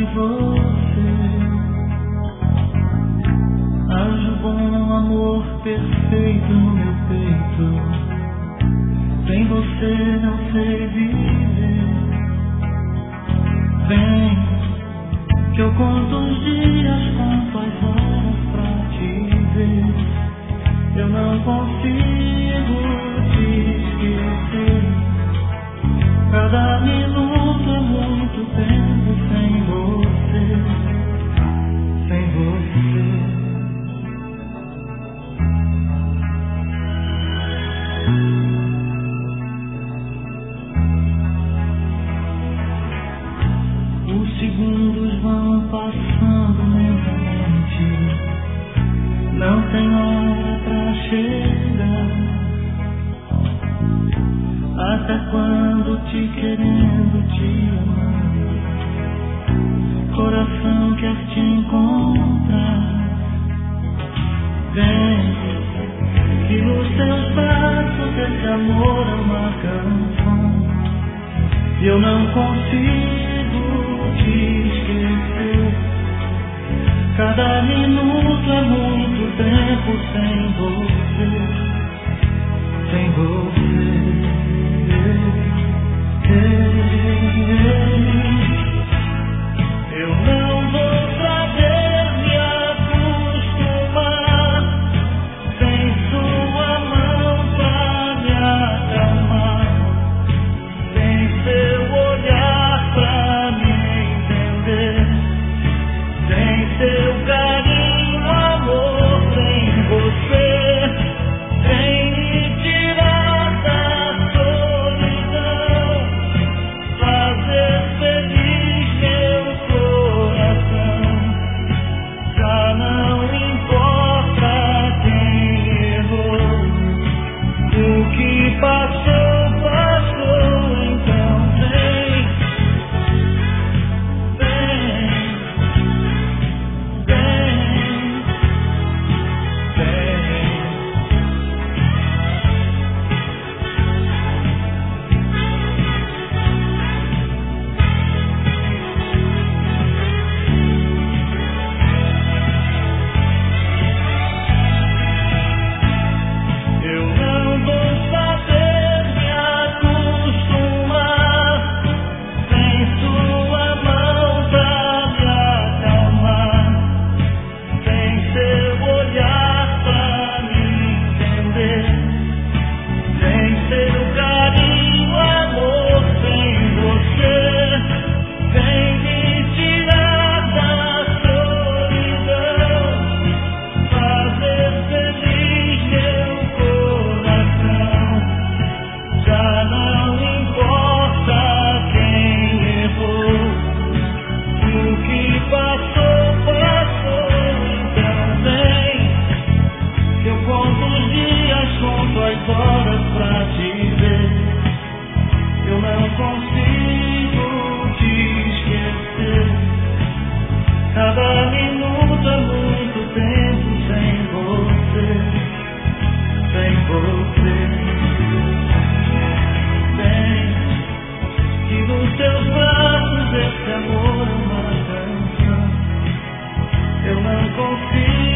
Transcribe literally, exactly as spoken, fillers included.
sem você. Haja o bom amor perfeito no meu peito. Sem você não sei viver. Vem, que eu conto os dias, conto as horas pra te ver. Eu não consigo te esquecer. Cada minuto é muito tempo sem você, sem você. Os segundos vão passando lentamente. Não tem hora pra chegar. Até quando te querendo, te amando, coração quer te encontrar. Vem, que nos teus braços esse amor é uma canção. E eu não consigo te esquecer. Cada minuto é muito tempo sem você, sem você. Eu não vou saber me acostumar sem sua mão pra me acalmar, sem seu olhar pra me entender, sem seu carinho, amor, sem você, sem me tirar da solidão, fazer feliz meu coração. Já não importa quem errou, o que passou, passou. Então vem, vem, vem, vem. Eu não vou saber me acostumar sem sua mão pra me acalmar, sem seu olhar pra me entender, sem seu carinho, amor, sem você, sem me tirar da solidão, fazer feliz meu coração. Já não importa quem errou, o que passou, passou. Então vem, que eu conto os dias, conto as horas pra te ver. Eu não consigo te esquecer. Cada minuto é muito tempo sem você, sem você. Vem, que nos teus braços esse amor é uma canção. Eu não consigo